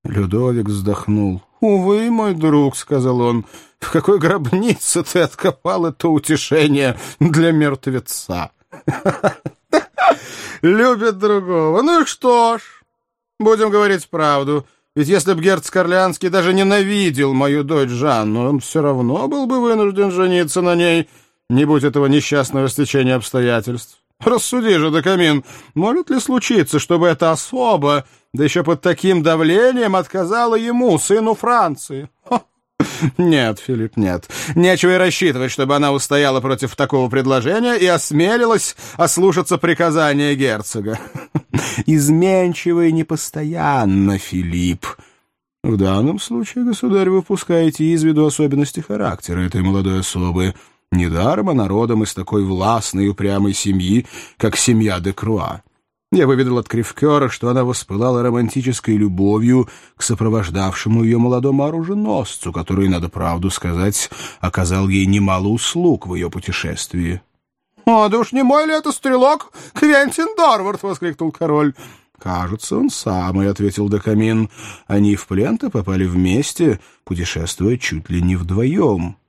Людовик вздохнул. «Увы, мой друг», — сказал он, — «в какой гробнице ты откопал это утешение для мертвеца?» «Любит другого. Ну и что ж, будем говорить правду. Ведь если б герцог Орлеанский даже ненавидел мою дочь Жанну, он все равно был бы вынужден жениться на ней, не будь этого несчастного стечения обстоятельств. Рассуди же, Декамин, может ли случиться, чтобы эта особа, да еще под таким давлением, отказала ему, сыну Франции? Нет, Филипп, нет. Нечего и рассчитывать, чтобы она устояла против такого предложения и осмелилась ослушаться приказания герцога. Изменчиво и непостоянно, Филипп. В данном случае, государь, вы упускаете из виду особенности характера этой молодой особы. Недаром она родом из такой властной и упрямой семьи, как семья де Круа. Я выведал от Кривкера, что она воспылала романтической любовью к сопровождавшему ее молодому оруженосцу, который, надо правду сказать, оказал ей немало услуг в ее путешествии. — О, да уж не мой ли это стрелок Квентин Дорвард? — воскликнул король. — Кажется, он самый, — ответил Декамин. Они в плен-то попали вместе, путешествуя чуть ли не вдвоем.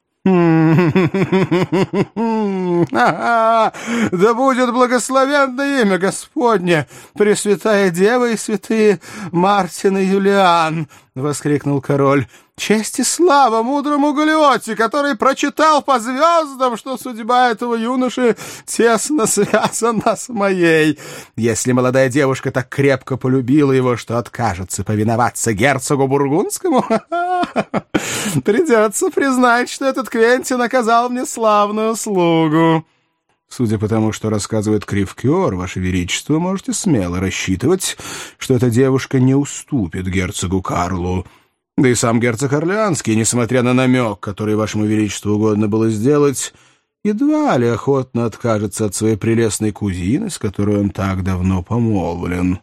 Да будет благословенное имя Господне, Пресвятая Дева и святые Мартин и Юлиан! — воскликнул король. — Честь и слава мудрому Галиотте, который прочитал по звездам, что судьба этого юноши тесно связана с моей. Если молодая девушка так крепко полюбила его, что откажется повиноваться герцогу Бургундскому, придется признать, что этот Квентин оказал мне славную услугу. Судя по тому, что рассказывает Кривкер, Ваше Величество, можете смело рассчитывать, что эта девушка не уступит герцогу Карлу. Да и сам герцог Орлеанский, несмотря на намек, который Вашему Величеству угодно было сделать, едва ли охотно откажется от своей прелестной кузины, с которой он так давно помолвлен.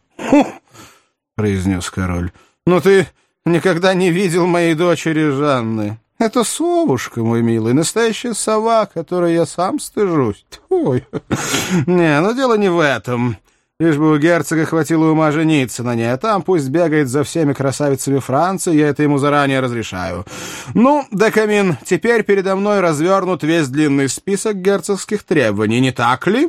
— произнес король. — Но ты никогда не видел моей дочери Жанны. Это совушка, мой милый, настоящая сова, которой я сам стыжусь. Ой. Не, но дело не в этом. Лишь бы у герцога хватило ума жениться на ней, а там пусть бегает за всеми красавицами Франции, я это ему заранее разрешаю. Ну, Декамин, теперь передо мной развернут весь длинный список герцогских требований, не так ли?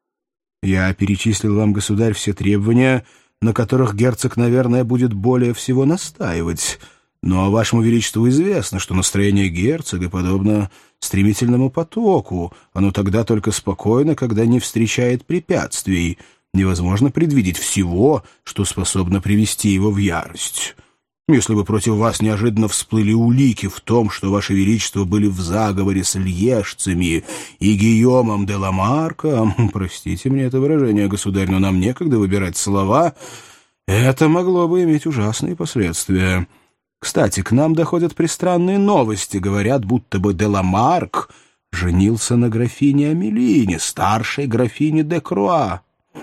Я перечислил вам, государь, все требования, на которых герцог, наверное, будет более всего настаивать. Но Вашему Величеству известно, что настроение герцога подобно стремительному потоку. Оно тогда только спокойно, когда не встречает препятствий. Невозможно предвидеть всего, что способно привести его в ярость. Если бы против вас неожиданно всплыли улики в том, что Ваше Величество были в заговоре с льежцами и Гийомом де ла Марка, простите мне это выражение, государь, но нам некогда выбирать слова, это могло бы иметь ужасные последствия. Кстати, к нам доходят пристранные новости. Говорят, будто бы де ла Марк женился на графине Амелине, старшей графине де Круа.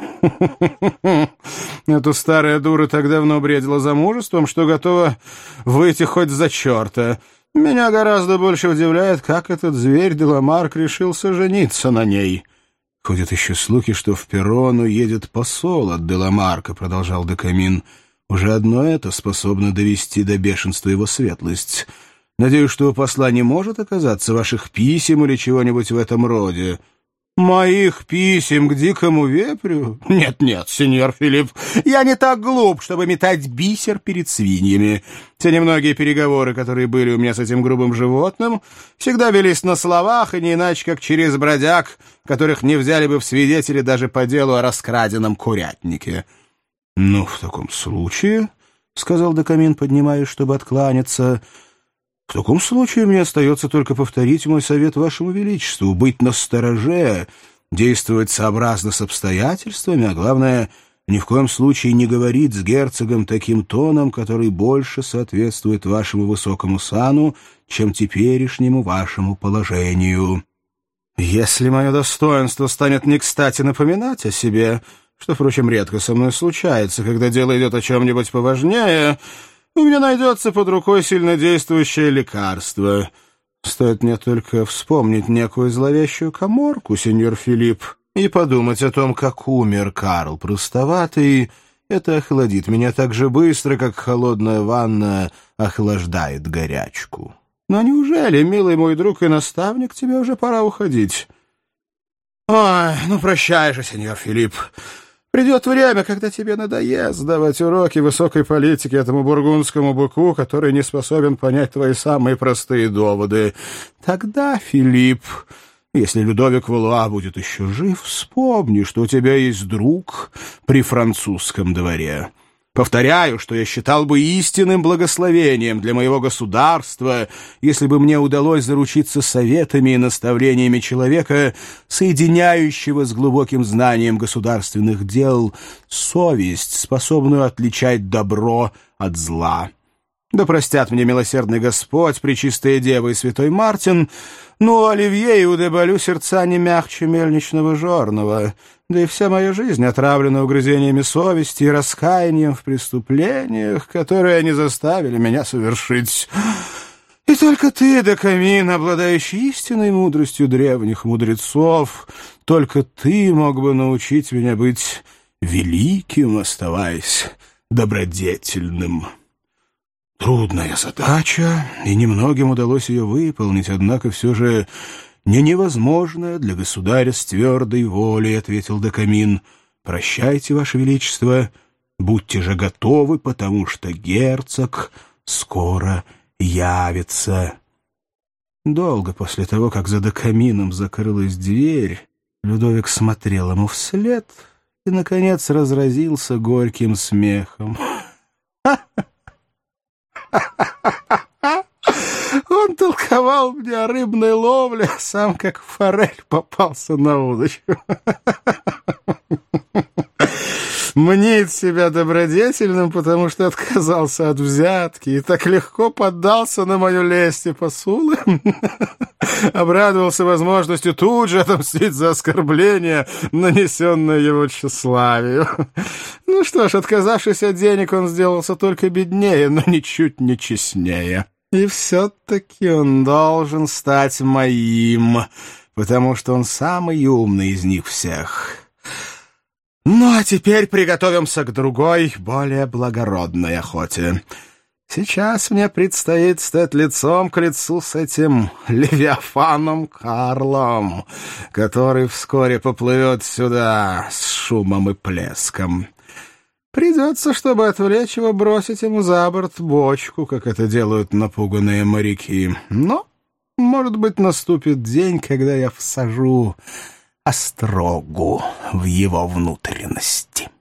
Эта старая дура так давно бредила замужеством, что готова выйти хоть за черта. Меня гораздо больше удивляет, как этот зверь де ла Марк решился жениться на ней. Ходят еще слухи, что в Перрон уедет посол от де ла Марка, продолжал Декамин. Уже одно это способно довести до бешенства его светлость. Надеюсь, что у посла не может оказаться ваших писем или чего-нибудь в этом роде. Моих писем к дикому вепрю? Нет-нет, сеньор Филипп, я не так глуп, чтобы метать бисер перед свиньями. Те немногие переговоры, которые были у меня с этим грубым животным, всегда велись на словах, и не иначе, как через бродяг, которых не взяли бы в свидетели даже по делу о раскраденном курятнике. — Ну, в таком случае, — сказал Декамин, поднимаясь, чтобы откланяться, — в таком случае мне остается только повторить мой совет Вашему Величеству, быть настороже, действовать сообразно с обстоятельствами, а главное, ни в коем случае не говорить с герцогом таким тоном, который больше соответствует вашему высокому сану, чем теперешнему вашему положению. Если мое достоинство станет не кстати напоминать о себе, что, впрочем, редко со мной случается, когда дело идет о чем-нибудь поважнее, у меня найдется под рукой сильнодействующее лекарство. Стоит мне только вспомнить некую зловещую каморку, сеньор Филипп, и подумать о том, как умер Карл Простоватый, Это охладит меня так же быстро, как холодная ванна охлаждает горячку. Но неужели, милый мой друг и наставник, тебе уже пора уходить? Ой, ну прощай же, сеньор Филипп. Придет время, когда тебе надоест давать уроки высокой политики этому бургундскому быку, который не способен понять твои самые простые доводы. Тогда, Филипп, если Людовик Валуа будет еще жив, вспомни, что у тебя есть друг при французском дворе. Повторяю, что я считал бы истинным благословением для моего государства, если бы мне удалось заручиться советами и наставлениями человека, соединяющего с глубоким знанием государственных дел совесть, способную отличать добро от зла. Да простят мне милосердный Господь, Пречистая Дева и Святой Мартин, но Оливье и Удебалю сердца не мягче мельничного жорного, да и вся моя жизнь отравлена угрызениями совести и раскаянием в преступлениях, которые они заставили меня совершить. И только ты, Декамин, обладающий истинной мудростью древних мудрецов, только ты мог бы научить меня быть великим, оставаясь добродетельным. Трудная задача, и немногим удалось ее выполнить, однако все же не невозможно для государя с твердой волей, — ответил Декамин. Прощайте, Ваше Величество, будьте же готовы, потому что герцог скоро явится. Долго после того, как за Декамином закрылась дверь, Людовик смотрел ему вслед и, наконец, разразился горьким смехом. Он толковал мне о рыбной ловле, сам как форель попался на удочку. Мнит себя добродетельным, потому что отказался от взятки и так легко поддался на мою лесть и посулы. Обрадовался возможностью тут же отомстить за оскорбление, нанесенное его тщеславию. Ну что ж, отказавшись от денег, он сделался только беднее, но ничуть не честнее. И все-таки он должен стать моим, потому что он самый умный из них всех. Ну, а теперь приготовимся к другой, более благородной охоте. Сейчас мне предстоит стать лицом к лицу с этим Левиафаном Карлом, который вскоре поплывет сюда с шумом и плеском. Придется, чтобы отвлечь его, бросить ему за борт бочку, как это делают напуганные моряки. Но, может быть, наступит день, когда я всажу острогу в его внутренности.